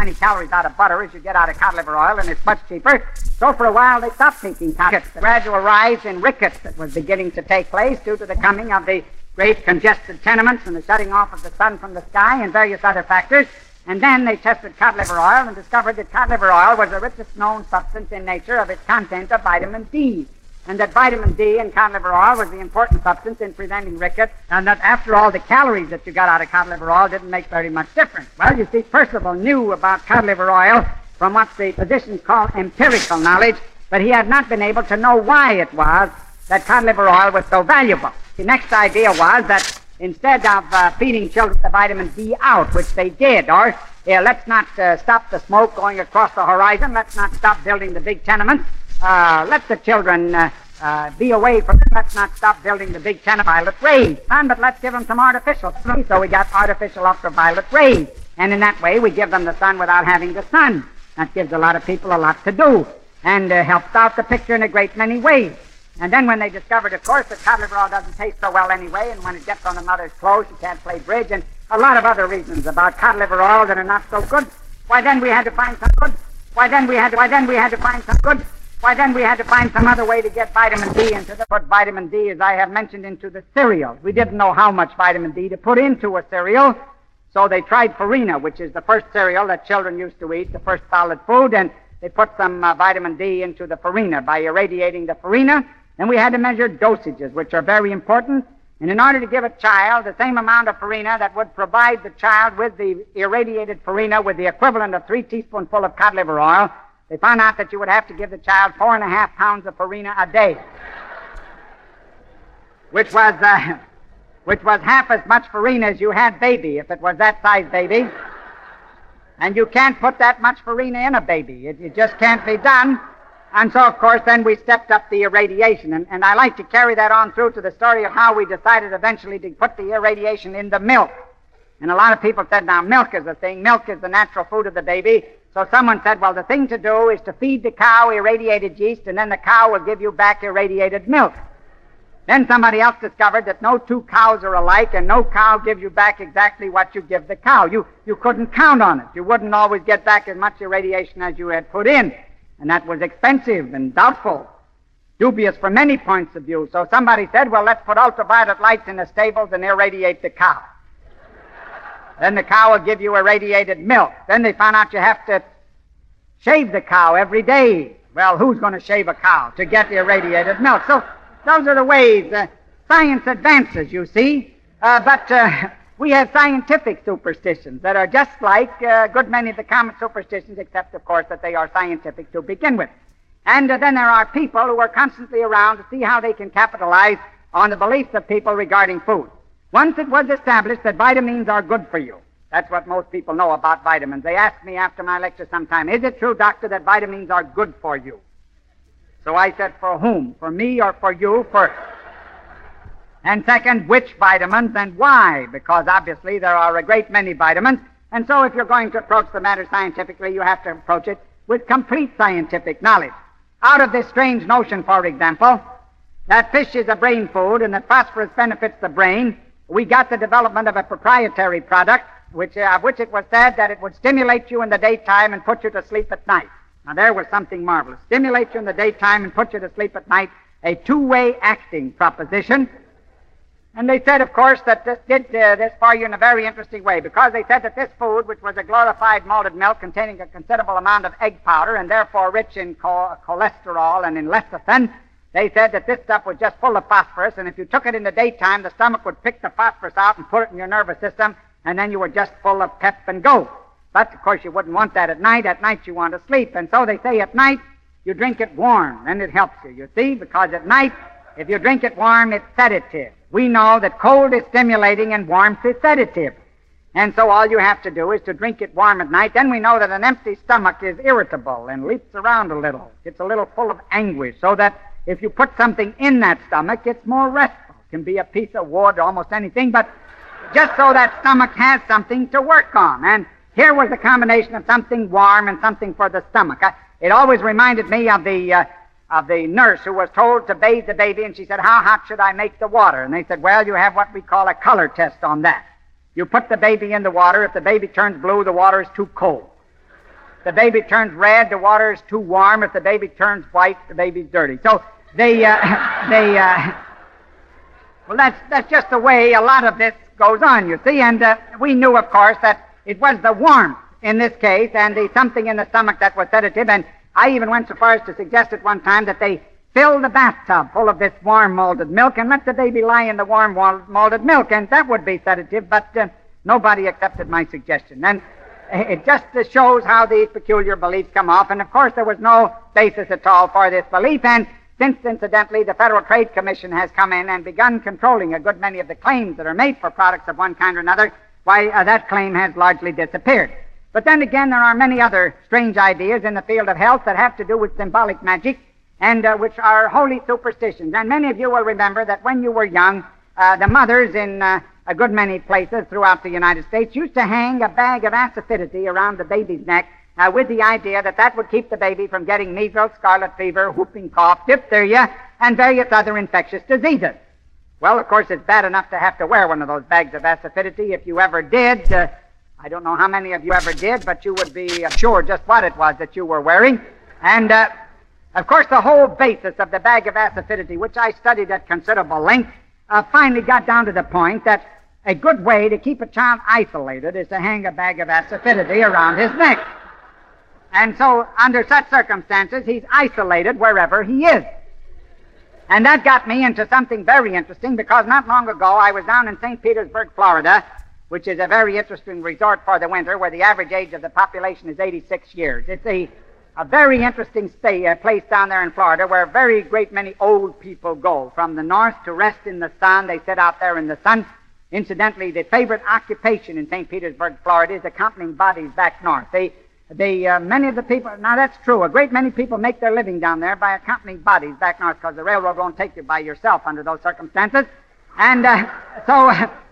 cod liver oil, and it's much cheaper. So for a while they stopped taking cod liver. The gradual rise in rickets that was beginning to take place due to the coming of the great congested tenements and the shutting off of the sun from the sky and various other factors. And then they tested cod liver oil and discovered that cod liver oil was the richest known substance in nature of its content of vitamin D. And that vitamin D in cod liver oil was the important substance in preventing rickets, and that after all, the calories that you got out of cod liver oil didn't make very much difference. Well, you see, Percival knew about cod liver oil from what the physicians call empirical knowledge, but he had not been able to know why it was that cod liver oil was so valuable. The next idea was that instead of feeding children the vitamin D out, which they did, or let's not stop the smoke going across the horizon, let's not stop building the big tenements, let the children be away from it. Let's not stop building the big ultraviolet rays. But let's give them some artificial. So we got artificial ultraviolet rays. And in that way, we give them the sun without having the sun. That gives a lot of people a lot to do and helps out the picture in a great many ways. And then when they discovered, of course, that cod liver oil doesn't taste so well anyway, and when it gets on the mother's clothes, she can't play bridge, and a lot of other reasons about cod liver oil that are not so good, why then we had to find some good. Why then we had to find some other way to get vitamin D into the... Put vitamin D, as I have mentioned, into the cereals. We didn't know how much vitamin D to put into a cereal, so they tried farina, which is the first cereal that children used to eat, the first solid food, and they put some vitamin D into the farina by irradiating the farina. Then we had to measure dosages, which are very important. And in order to give a child the same amount of farina that would provide the child with the irradiated farina with the equivalent of 3 teaspoonfuls of cod liver oil, they found out that you would have to give the child 4.5 pounds of farina a day, which was half as much farina as you had baby, if it was that size baby. And you can't put that much farina in a baby. It just can't be done. And so, of course, then we stepped up the irradiation. And I like to carry that on through to the story of how we decided eventually to put the irradiation in the milk. And a lot of people said, now, milk is the thing. Milk is the natural food of the baby. So someone said, well, the thing to do is to feed the cow irradiated yeast, and then the cow will give you back irradiated milk. Then somebody else discovered that no two cows are alike, and no cow gives you back exactly what you give the cow. You couldn't count on it. You wouldn't always get back as much irradiation as you had put in. And that was expensive and doubtful, dubious from many points of view. So somebody said, well, let's put ultraviolet lights in the stables and irradiate the cow. Then the cow will give you irradiated milk. Then they found out you have to shave the cow every day. Well, who's going to shave a cow to get the irradiated milk? So those are the ways science advances, you see. But we have scientific superstitions that are just like a good many of the common superstitions, except, of course, that they are scientific to begin with. And then there are people who are constantly around to see how they can capitalize on the beliefs of people regarding food. Once it was established that vitamins are good for you. That's what most people know about vitamins. They ask me after my lecture sometime, is it true, doctor, that vitamins are good for you? So I said, for whom? For me or for you? And second, which vitamins and why? Because obviously there are a great many vitamins. And so if you're going to approach the matter scientifically, you have to approach it with complete scientific knowledge. Out of this strange notion, for example, that fish is a brain food and that phosphorus benefits the brain, we got the development of a proprietary product, which it was said that it would stimulate you in the daytime and put you to sleep at night. Now, there was something marvelous. Stimulate you in the daytime and put you to sleep at night, a two-way acting proposition. And they said, of course, that this did this for you in a very interesting way, because they said that this food, which was a glorified malted milk containing a considerable amount of egg powder and therefore rich in cholesterol and in lecithin, they said that this stuff was just full of phosphorus, and if you took it in the daytime, the stomach would pick the phosphorus out and put it in your nervous system, and then you were just full of pep and go. But, of course, you wouldn't want that at night. At night, you want to sleep. And so they say at night, you drink it warm, and it helps you see, because at night, if you drink it warm, it's sedative. We know that cold is stimulating and warmth is sedative. And so all you have to do is to drink it warm at night. Then we know that an empty stomach is irritable and leaps around a little. It's a little full of anguish, so that if you put something in that stomach, it's more restful. It can be a piece of wood, almost anything, but just so that stomach has something to work on. And here was a combination of something warm and something for the stomach. It always reminded me of the nurse who was told to bathe the baby, and she said, how hot should I make the water? And they said, well, you have what we call a color test on that. You put the baby in the water. If the baby turns blue, the water is too cold. If the baby turns red, the water is too warm. If the baby turns white, the baby's dirty. So well, that's just the way a lot of this goes on, you see. And we knew, of course, that it was the warmth in this case and the something in the stomach that was sedative. And I even went so far as to suggest at one time that they fill the bathtub full of this warm malted milk and let the baby lie in the warm malted milk, and that would be sedative, but nobody accepted my suggestion. And it just shows how these peculiar beliefs come off, and of course there was no basis at all for this belief, and since, incidentally, the Federal Trade Commission has come in and begun controlling a good many of the claims that are made for products of one kind or another, why, that claim has largely disappeared. But then again, there are many other strange ideas in the field of health that have to do with symbolic magic, and which are holy superstitions. And many of you will remember that when you were young, the mothers in a good many places throughout the United States used to hang a bag of acidity around the baby's neck with the idea that that would keep the baby from getting measles, scarlet fever, whooping cough, diphtheria, and various other infectious diseases. Well, of course, it's bad enough to have to wear one of those bags of acidity. If you ever did, I don't know how many of you ever did, but you would be sure just what it was that you were wearing. And, of course, the whole basis of the bag of acidity, which I studied at considerable length, finally got down to the point that a good way to keep a child isolated is to hang a bag of acidity around his neck. And so, under such circumstances, he's isolated wherever he is. And that got me into something very interesting, because not long ago I was down in St. Petersburg, Florida, which is a very interesting resort for the winter, where the average age of the population is 86 years. It's a very interesting place down there in Florida, where a very great many old people go from the north to rest in the sun. They sit out there in the sun. Incidentally, the favorite occupation in St. Petersburg, Florida, is accompanying bodies back north. Many of the people, now that's true, a great many people make their living down there by accompanying bodies back north, because the railroad won't take you by yourself under those circumstances. And so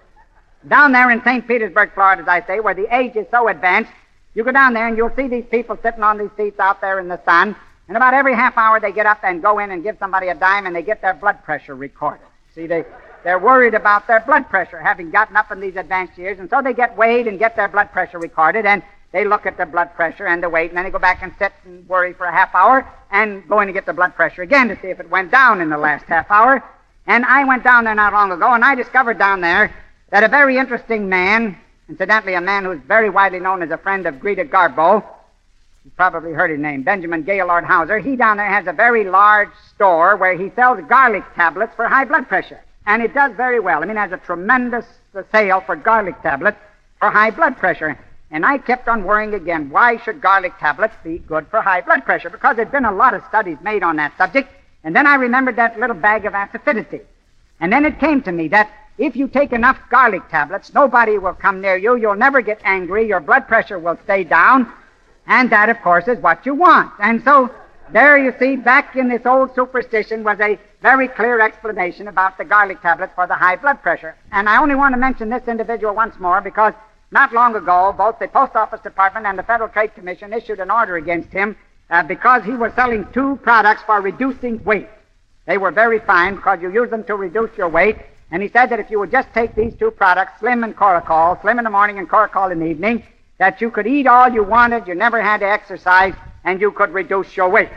down there in St. Petersburg, Florida, as I say, where the age is so advanced, you go down there and you'll see these people sitting on these seats out there in the sun, and about every half hour they get up and go in and give somebody a dime, and they get their blood pressure recorded. See, they're worried about their blood pressure, having gotten up in these advanced years, and so they get weighed and get their blood pressure recorded, and they look at the blood pressure and the weight, and then they go back and sit and worry for a half hour and go in and get the blood pressure again to see if it went down in the last half hour. And I went down there not long ago, and I discovered down there that a very interesting man, incidentally a man who's very widely known as a friend of Greta Garbo, you've probably heard his name, Benjamin Gaylord Hauser, he down there has a very large store where he sells garlic tablets for high blood pressure. And it does very well. I mean, has a tremendous sale for garlic tablets for high blood pressure. And I kept on worrying again, why should garlic tablets be good for high blood pressure? Because there'd been a lot of studies made on that subject. And then I remembered that little bag of acidity. And then it came to me that if you take enough garlic tablets, nobody will come near you. You'll never get angry. Your blood pressure will stay down. And that, of course, is what you want. And so there, you see, back in this old superstition was a very clear explanation about the garlic tablets for the high blood pressure. And I only want to mention this individual once more because not long ago, both the Post Office Department and the Federal Trade Commission issued an order against him because he was selling 2 products for reducing weight. They were very fine because you use them to reduce your weight. And he said that if you would just take these 2 products, Slim and Coracol, Slim in the morning and Coracol in the evening, that you could eat all you wanted, you never had to exercise, and you could reduce your weight.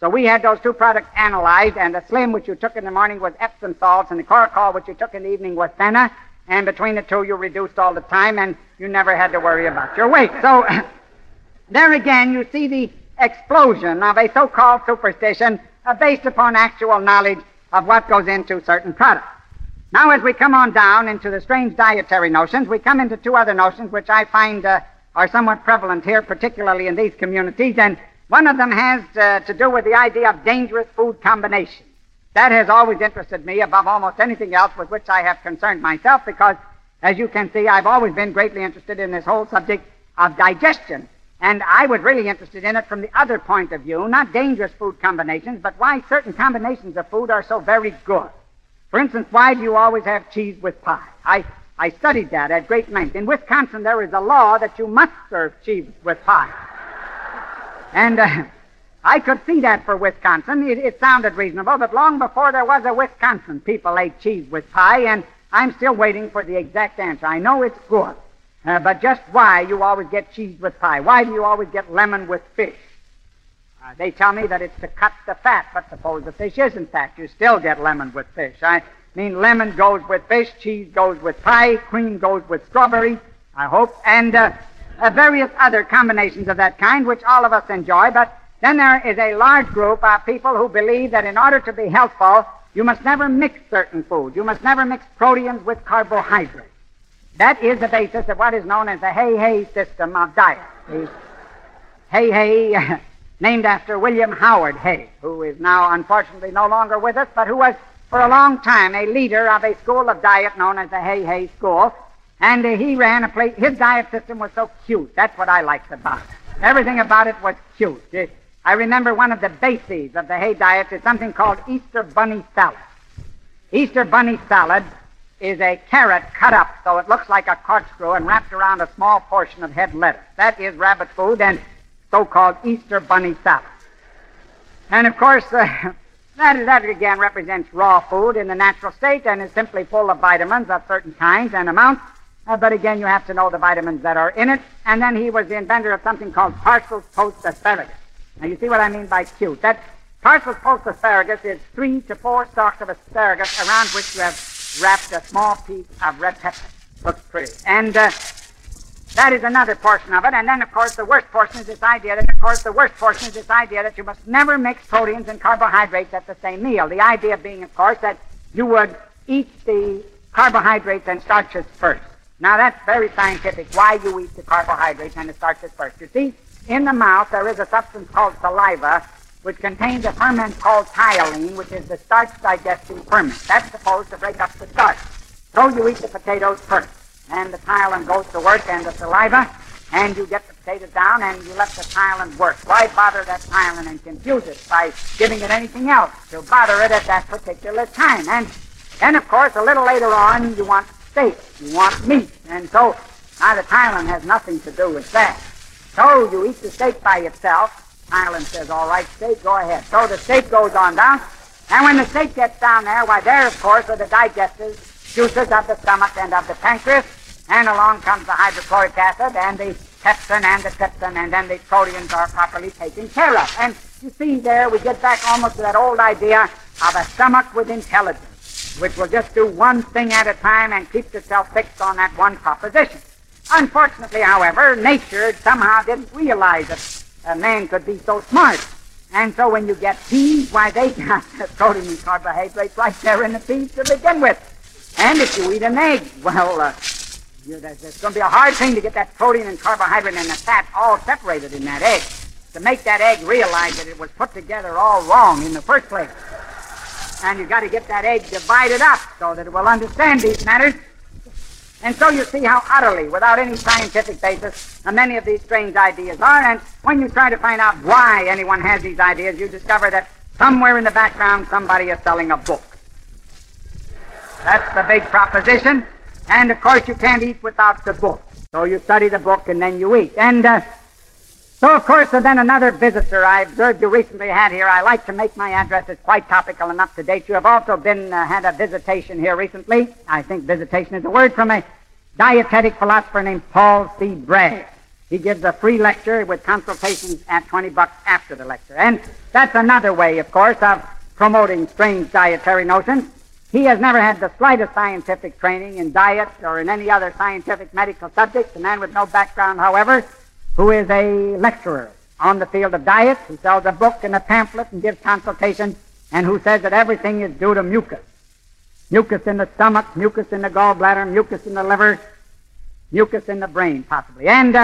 So we had those two products analyzed, and the Slim, which you took in the morning, was Epsom salts, and the Coracol, which you took in the evening, was Fenna. And between the two, you reduced all the time, and you never had to worry about your weight. So there again, you see the explosion of a so-called superstition based upon actual knowledge of what goes into certain products. Now, as we come on down into the strange dietary notions, we come into two other notions which I find are somewhat prevalent here, particularly in these communities, and one of them has to do with the idea of dangerous food combinations. That has always interested me above almost anything else with which I have concerned myself because, as you can see, I've always been greatly interested in this whole subject of digestion. And I was really interested in it from the other point of view, not dangerous food combinations, but why certain combinations of food are so very good. For instance, why do you always have cheese with pie? I studied that at great length. In Wisconsin, there is a law that you must serve cheese with pie. And I could see that for Wisconsin. It sounded reasonable, but long before there was a Wisconsin, people ate cheese with pie, and I'm still waiting for the exact answer. I know it's good, but just why you always get cheese with pie? Why do you always get lemon with fish? They tell me that it's to cut the fat, but suppose the fish isn't fat, you still get lemon with fish. I mean, lemon goes with fish, cheese goes with pie, cream goes with strawberry, I hope, and various other combinations of that kind, which all of us enjoy. But then there is a large group of people who believe that in order to be healthful, you must never mix certain foods. You must never mix proteins with carbohydrates. That is the basis of what is known as the Hay system of diet. The Hay, named after William Howard Hay, who is now unfortunately no longer with us, but who was for a long time a leader of a school of diet known as the Hay School. And he ran a place. His diet system was so cute. That's what I liked about it. Everything about it was cute. I remember one of the bases of the Hay diet is something called Easter Bunny Salad. Easter Bunny Salad is a carrot cut up so it looks like a corkscrew and wrapped around a small portion of head lettuce. That is rabbit food and so-called Easter Bunny Salad. And, of course, that again represents raw food in the natural state and is simply full of vitamins of certain kinds and amounts. But again, you have to know the vitamins that are in it. And then he was the inventor of something called Parcells Post Asparagus. Now, you see what I mean by cute. That Parcells Post Asparagus is 3 to 4 stalks of asparagus around which you have wrapped a small piece of red pepper. Looks pretty. And that is another portion of it. And then, of course, the worst portion is this idea that you must never mix proteins and carbohydrates at the same meal. The idea being, of course, that you would eat the carbohydrates and starches first. Now, that's very scientific, why you eat the carbohydrates and the starches first. You see, in the mouth, there is a substance called saliva, which contains a ferment called tyolene, which is the starch-digesting ferment. That's supposed to break up the starch. So you eat the potatoes first, and the tyolene goes to work, and the saliva, and you get the potatoes down, and you let the tyolene work. Why bother that tyolene and confuse it by giving it anything else to bother it at that particular time? And then, of course, a little later on, you want steak, you want meat, and so now the tyolene has nothing to do with that. So you eat the steak by itself. Tyolene says, all right, steak, go ahead. So the steak goes on down, and when the steak gets down there, why there, of course, are the digestive juices of the stomach and of the pancreas, and along comes the hydrochloric acid and the pepsin and the trypsin, and then the proteins are properly taken care of. And you see there, we get back almost to that old idea of a stomach with intelligence, which will just do one thing at a time and keeps itself fixed on that one proposition. Unfortunately, however, nature somehow didn't realize that a man could be so smart. And so when you get peas, why, they got the protein and carbohydrates right there in the peas to begin with. And if you eat an egg, well, there's going to be a hard thing to get that protein and carbohydrate and the fat all separated in that egg, to make that egg realize that it was put together all wrong in the first place. And you've got to get that egg divided up so that it will understand these matters. And so you see how utterly, without any scientific basis, many of these strange ideas are. And when you try to find out why anyone has these ideas, you discover that somewhere in the background somebody is selling a book. That's the big proposition. And, of course, you can't eat without the book. So you study the book and then you eat. And so, of course, then another visitor I observed you recently had here. I like to make my addresses quite topical and up to date. You have also had a visitation here recently. I think visitation is a word from a dietetic philosopher named Paul C. Bragg. He gives a free lecture with consultations at $20 after the lecture. And that's another way, of course, of promoting strange dietary notions. He has never had the slightest scientific training in diet or in any other scientific medical subject. A man with no background, however, who is a lecturer on the field of diet, who sells a book and a pamphlet and gives consultation, and who says that everything is due to mucus. Mucus in the stomach, mucus in the gallbladder, mucus in the liver, mucus in the brain, possibly. And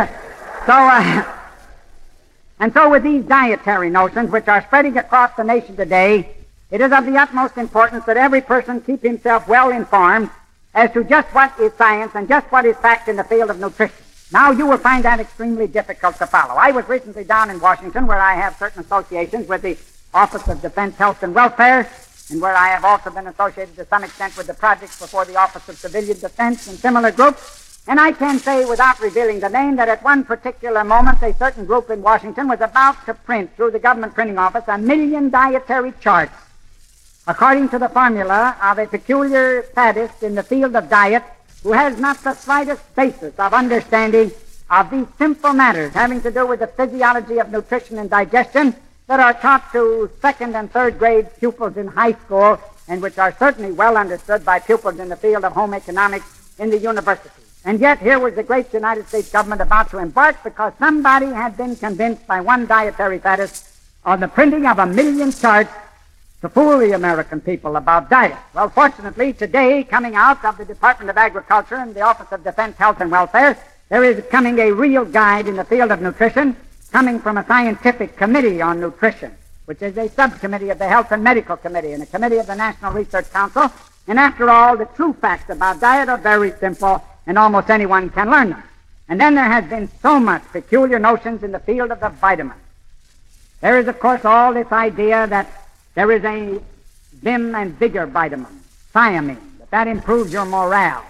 so with these dietary notions, which are spreading across the nation today, it is of the utmost importance that every person keep himself well informed as to just what is science and just what is fact in the field of nutrition. Now, you will find that extremely difficult to follow. I was recently down in Washington, where I have certain associations with the Office of Defense, Health, and Welfare, and where I have also been associated to some extent with the projects before the Office of Civilian Defense and similar groups. And I can say, without revealing the name, that at one particular moment, a certain group in Washington was about to print through the government printing office 1 million dietary charts according to the formula of a peculiar faddist in the field of diet who has not the slightest basis of understanding of these simple matters having to do with the physiology of nutrition and digestion that are taught to second and third grade pupils in high school and which are certainly well understood by pupils in the field of home economics in the universities. And yet here was the great United States government about to embark because somebody had been convinced by one dietary faddist on the printing of 1 million charts to fool the American people about diet. Well, fortunately, today, coming out of the Department of Agriculture and the Office of Defense, Health, and Welfare, there is coming a real guide in the field of nutrition coming from a scientific committee on nutrition, which is a subcommittee of the Health and Medical Committee and a committee of the National Research Council. And after all, the true facts about diet are very simple, and almost anyone can learn them. And then there has been so much peculiar notions in the field of the vitamins. There is, of course, all this idea that there is a vim and vigor vitamin, thiamine, that improves your morale.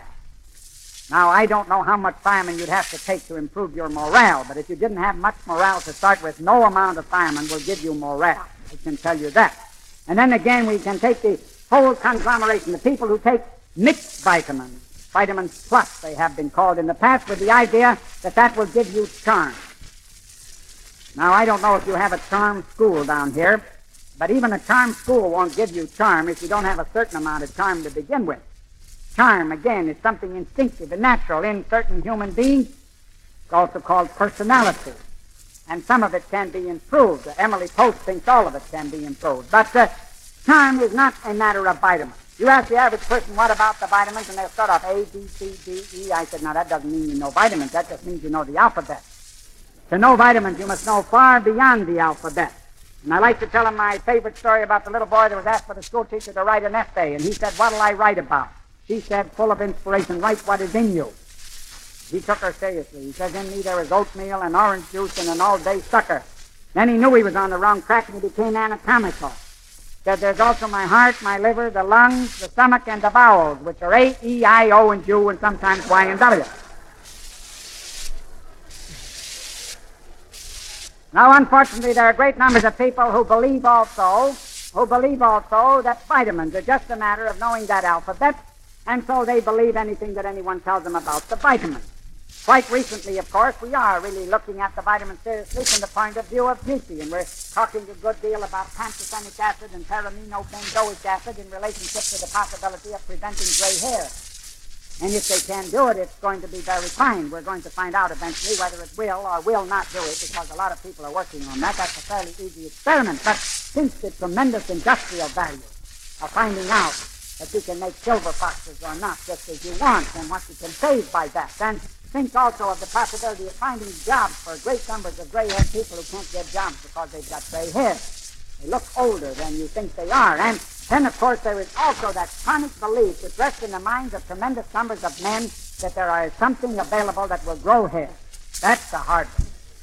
Now, I don't know how much thiamine you'd have to take to improve your morale, but if you didn't have much morale to start with, no amount of thiamine will give you morale. I can tell you that. And then again, we can take the whole conglomeration, the people who take mixed vitamins, vitamins plus they have been called in the past, with the idea that that will give you charm. Now, I don't know if you have a charm school down here, but even a charm school won't give you charm if you don't have a certain amount of charm to begin with. Charm, again, is something instinctive and natural in certain human beings. It's also called personality. And some of it can be improved. Emily Post thinks all of it can be improved. But charm is not a matter of vitamins. You ask the average person, what about the vitamins? And they'll start off A, B, C, D, E. I said, no, that doesn't mean you know vitamins. That just means you know the alphabet. To know vitamins, you must know far beyond the alphabet. And I like to tell him my favorite story about the little boy that was asked by the school teacher to write an essay. And he said, what'll I write about? She said, full of inspiration, write what is in you. He took her seriously. He says, in me there is oatmeal and orange juice and an all-day sucker. Then he knew he was on the wrong track and he became anatomical. Said, there's also my heart, my liver, the lungs, the stomach, and the bowels, which are A, E, I, O, and U, and sometimes Y and W. Now, unfortunately, there are great numbers of people who believe also that vitamins are just a matter of knowing that alphabet, and so they believe anything that anyone tells them about the vitamins. Quite recently, of course, we are really looking at the vitamins seriously from the point of view of beauty, and we're talking a good deal about pantothenic acid and paraminobenzoic acid in relationship to the possibility of preventing gray hair. And if they can do it, it's going to be very fine. We're going to find out eventually whether it will or will not do it, because a lot of people are working on that. That's a fairly easy experiment. But since the tremendous industrial value of finding out that you can make silver foxes or not just as you want and what you can save by that, and think also of the possibility of finding jobs for great numbers of gray-haired people who can't get jobs because they've got gray hair. They look older than you think they are. And then, of course, there is also that chronic belief that rests in the minds of tremendous numbers of men that there is something available that will grow hair. That's the hard one.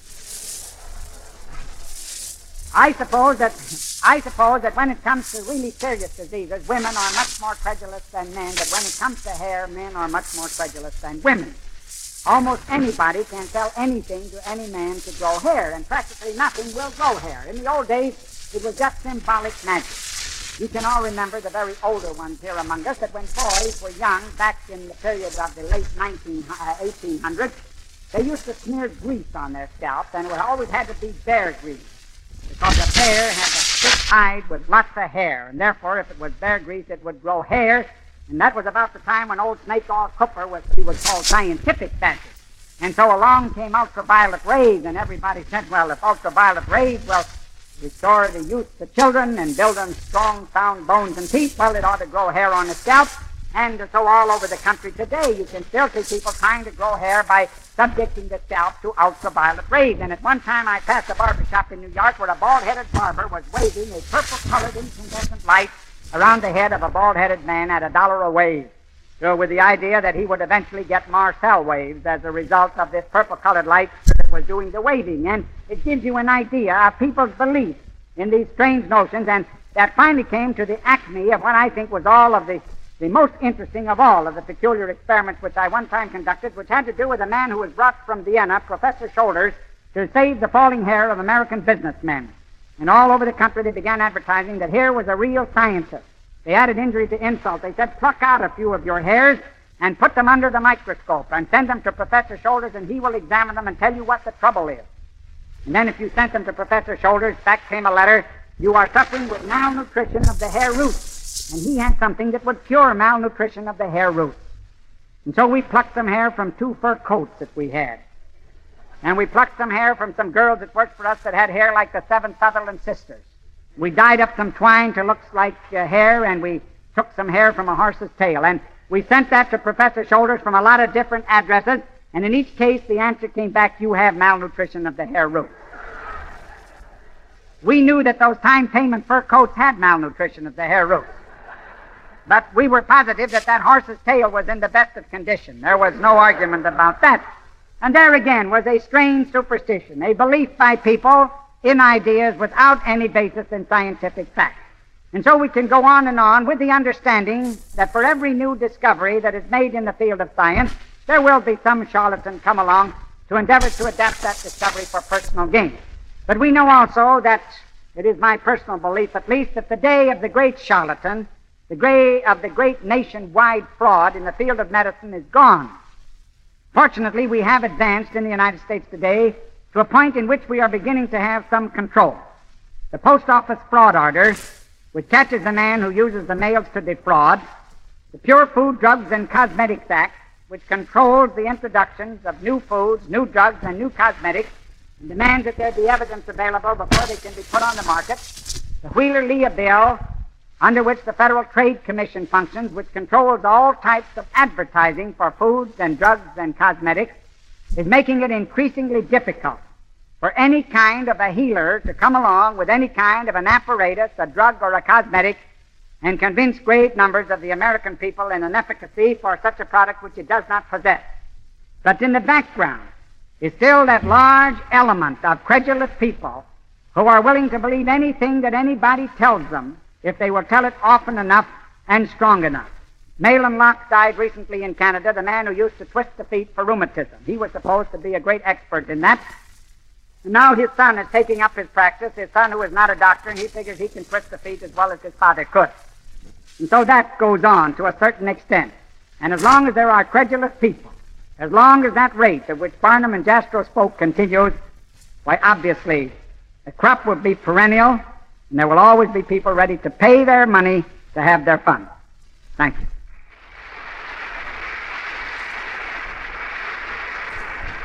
I suppose that when it comes to really serious diseases, women are much more credulous than men, but when it comes to hair, men are much more credulous than women. Almost anybody can tell anything to any man to grow hair, and practically nothing will grow hair. In the old days, it was just symbolic magic. You can all remember, the very older ones here among us, that when boys were young, back in the period of the late 1800s, they used to smear grease on their scalps, and it always had to be bear grease, because a bear had a thick hide with lots of hair, and therefore, if it was bear grease, it would grow hair, and that was about the time when old Snake Oil Cooper was what he was called scientific fashion. And so along came ultraviolet rays, and everybody said, well, if ultraviolet rays will restore the youth to children and build them strong, sound bones and teeth, well, it ought to grow hair on the scalp. And so all over the country today, you can still see people trying to grow hair by subjecting the scalp to ultraviolet rays. And at one time I passed a barber shop in New York where a bald-headed barber was waving a purple-colored incandescent light around the head of a bald-headed man at $1 a wave. So with the idea that he would eventually get Marcel waves as a result of this purple-colored light that was doing the waving. And it gives you an idea of people's belief in these strange notions, and that finally came to the acme of what I think was all of the most interesting of all of the peculiar experiments which I one time conducted, which had to do with a man who was brought from Vienna, Professor Shoulders, to save the falling hair of American businessmen. And all over the country they began advertising that here was a real scientist. They added injury to insult. They said, pluck out a few of your hairs and put them under the microscope and send them to Professor Shoulders, and he will examine them and tell you what the trouble is. And then if you sent them to Professor Shoulders, back came a letter, you are suffering with malnutrition of the hair roots. And he had something that would cure malnutrition of the hair roots. And so we plucked some hair from 2 fur coats that we had. And we plucked some hair from some girls that worked for us that had hair like the 7 Sutherland sisters. We dyed up some twine to look like hair, and we took some hair from a horse's tail. And we sent that to Professor Shoulders from a lot of different addresses, and in each case the answer came back, you have malnutrition of the hair roots. We knew that those time payment fur coats had malnutrition of the hair roots. But we were positive that that horse's tail was in the best of condition. There was no argument about that. And there again was a strange superstition, a belief by people in ideas without any basis in scientific fact. And so we can go on and on with the understanding that for every new discovery that is made in the field of science, there will be some charlatan come along to endeavor to adapt that discovery for personal gain. But we know also that, it is my personal belief at least, that the day of the great charlatan, the great nationwide fraud in the field of medicine is gone. Fortunately, we have advanced in the United States today to a point in which we are beginning to have some control. The Post Office Fraud Order, which catches the man who uses the mails to defraud, the Pure Food, Drugs, and Cosmetics Act, which controls the introductions of new foods, new drugs, and new cosmetics, and demands that there be evidence available before they can be put on the market, the Wheeler-Leah Bill, under which the Federal Trade Commission functions, which controls all types of advertising for foods and drugs and cosmetics, is making it increasingly difficult for any kind of a healer to come along with any kind of an apparatus, a drug, or a cosmetic, and convince great numbers of the American people in an efficacy for such a product which it does not possess. But in the background is still that large element of credulous people who are willing to believe anything that anybody tells them if they will tell it often enough and strong enough. Malin Locke died recently in Canada, the man who used to twist the feet for rheumatism. He was supposed to be a great expert in that. And now his son is taking up his practice, his son who is not a doctor, and he figures he can twist the feet as well as his father could. And so that goes on to a certain extent. And as long as there are credulous people, as long as that rate at which Barnum and Jastrow spoke continues, why, obviously, the crop will be perennial, and there will always be people ready to pay their money to have their fun. Thank you.